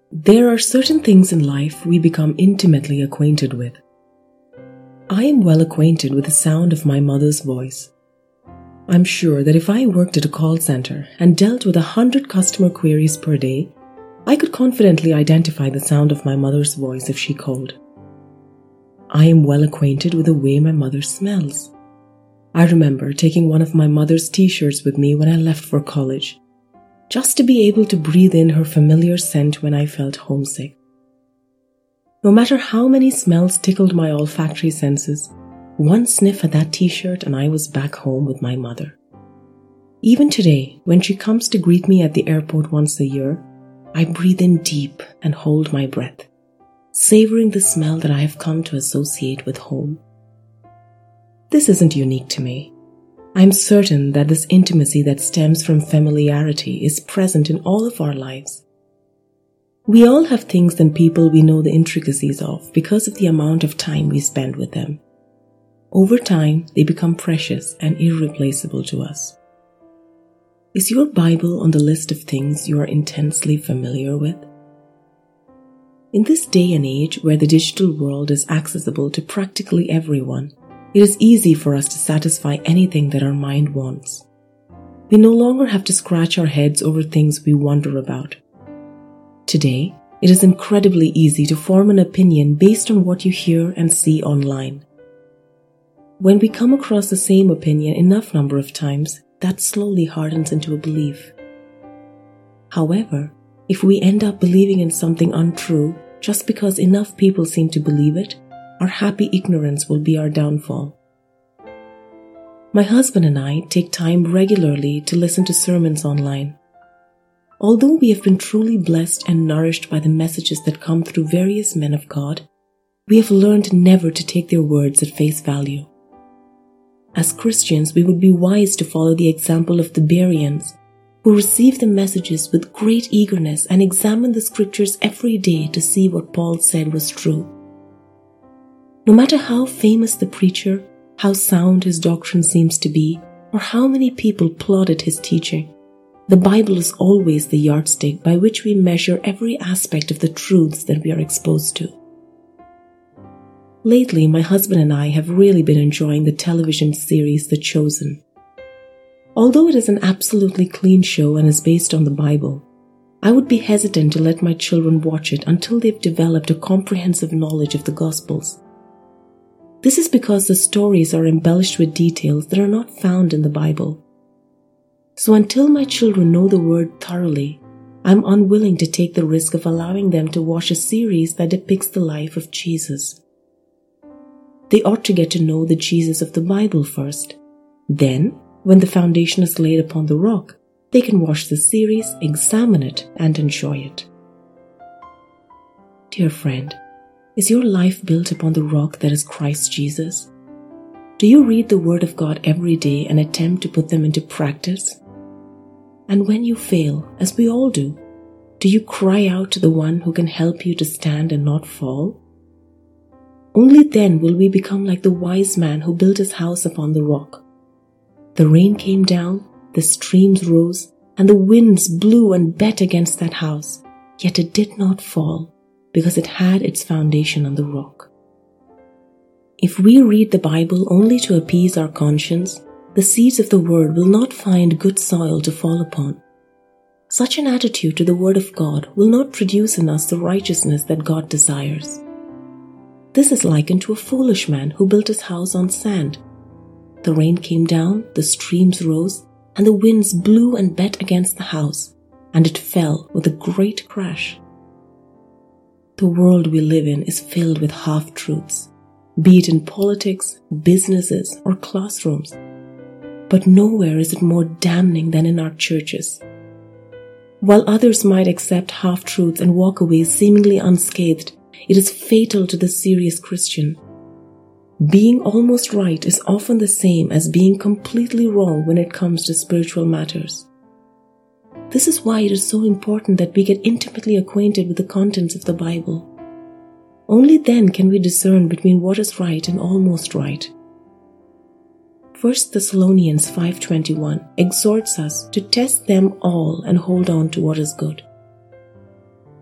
There are certain things in life we become intimately acquainted with. I am well acquainted with the sound of my mother's voice. I'm sure that if I worked at a call center and dealt with 100 customer queries per day, I could confidently identify the sound of my mother's voice if she called. I am well acquainted with the way my mother smells. I remember taking one of my mother's t-shirts with me when I left for college, just to be able to breathe in her familiar scent when I felt homesick. No matter how many smells tickled my olfactory senses, one sniff at that t-shirt and I was back home with my mother. Even today, when she comes to greet me at the airport once a year, I breathe in deep and hold my breath, savoring the smell that I have come to associate with home. This isn't unique to me. I'm certain that this intimacy that stems from familiarity is present in all of our lives. We all have things and people we know the intricacies of because of the amount of time we spend with them. Over time, they become precious and irreplaceable to us. Is your Bible on the list of things you are intensely familiar with? In this day and age where the digital world is accessible to practically everyone, it is easy for us to satisfy anything that our mind wants. We no longer have to scratch our heads over things we wonder about. Today, it is incredibly easy to form an opinion based on what you hear and see online. When we come across the same opinion enough number of times, that slowly hardens into a belief. However, if we end up believing in something untrue just because enough people seem to believe it, our happy ignorance will be our downfall. My husband and I take time regularly to listen to sermons online. Although we have been truly blessed and nourished by the messages that come through various men of God, we have learned never to take their words at face value. As Christians, we would be wise to follow the example of the Bereans, who received the messages with great eagerness and examined the scriptures every day to see what Paul said was true. No matter how famous the preacher, how sound his doctrine seems to be, or how many people applauded his teaching, the Bible is always the yardstick by which we measure every aspect of the truths that we are exposed to. Lately, my husband and I have really been enjoying the television series The Chosen. Although it is an absolutely clean show and is based on the Bible, I would be hesitant to let my children watch it until they've developed a comprehensive knowledge of the Gospels. This is because the stories are embellished with details that are not found in the Bible. So until my children know the Word thoroughly, I'm unwilling to take the risk of allowing them to watch a series that depicts the life of Jesus. They ought to get to know the Jesus of the Bible first. Then, when the foundation is laid upon the rock, they can watch the series, examine it, and enjoy it. Dear friend, is your life built upon the rock that is Christ Jesus? Do you read the Word of God every day and attempt to put them into practice? And when you fail, as we all do you cry out to the one who can help you to stand and not fall? Only then will we become like the wise man who built his house upon the rock. The rain came down, the streams rose, and the winds blew and beat against that house, yet it did not fall, because it had its foundation on the rock. If we read the Bible only to appease our conscience, the seeds of the Word will not find good soil to fall upon. Such an attitude to the Word of God will not produce in us the righteousness that God desires. This is likened to a foolish man who built his house on sand. The rain came down, the streams rose, and the winds blew and beat against the house, and it fell with a great crash. The world we live in is filled with half-truths, be it in politics, businesses, or classrooms. But nowhere is it more damning than in our churches. While others might accept half-truths and walk away seemingly unscathed, it is fatal to the serious Christian. Being almost right is often the same as being completely wrong when it comes to spiritual matters. This is why it is so important that we get intimately acquainted with the contents of the Bible. Only then can we discern between what is right and almost right. 1 Thessalonians 5:21 exhorts us to test them all and hold on to what is good.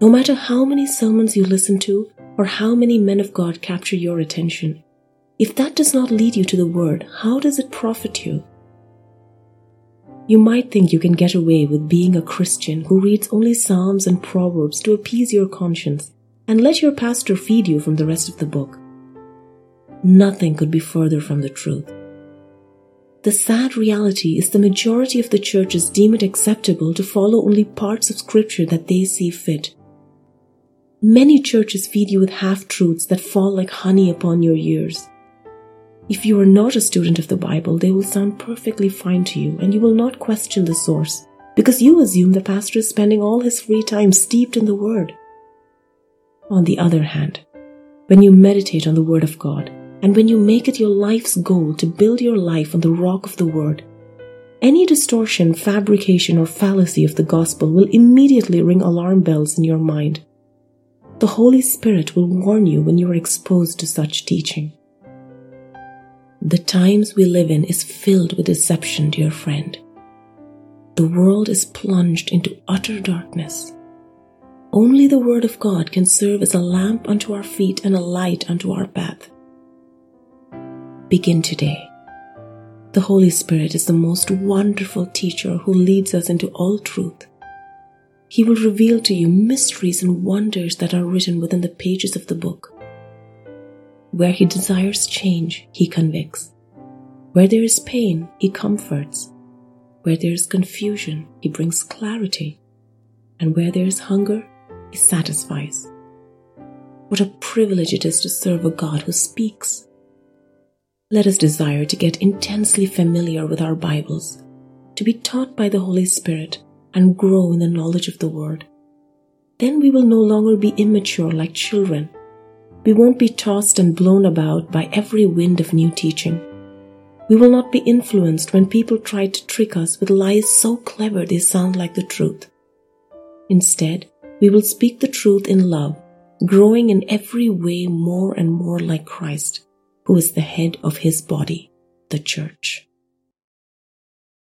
No matter how many sermons you listen to or how many men of God capture your attention, if that does not lead you to the Word, how does it profit you? You might think you can get away with being a Christian who reads only Psalms and Proverbs to appease your conscience and let your pastor feed you from the rest of the book. Nothing could be further from the truth. The sad reality is the majority of the churches deem it acceptable to follow only parts of Scripture that they see fit. Many churches feed you with half-truths that fall like honey upon your ears. If you are not a student of the Bible, they will sound perfectly fine to you and you will not question the source because you assume the pastor is spending all his free time steeped in the Word. On the other hand, when you meditate on the Word of God and when you make it your life's goal to build your life on the rock of the Word, any distortion, fabrication, or fallacy of the gospel will immediately ring alarm bells in your mind. The Holy Spirit will warn you when you are exposed to such teaching. The times we live in is filled with deception, dear friend. The world is plunged into utter darkness. Only the Word of God can serve as a lamp unto our feet and a light unto our path. Begin today. The Holy Spirit is the most wonderful teacher who leads us into all truth. He will reveal to you mysteries and wonders that are written within the pages of the book. Where He desires change, He convicts. Where there is pain, He comforts. Where there is confusion, He brings clarity. And where there is hunger, He satisfies. What a privilege it is to serve a God who speaks. Let us desire to get intensely familiar with our Bibles, to be taught by the Holy Spirit, and grow in the knowledge of the Word. Then we will no longer be immature like children. We won't be tossed and blown about by every wind of new teaching. We will not be influenced when people try to trick us with lies so clever they sound like the truth. Instead, we will speak the truth in love, growing in every way more and more like Christ, who is the head of His body, the church.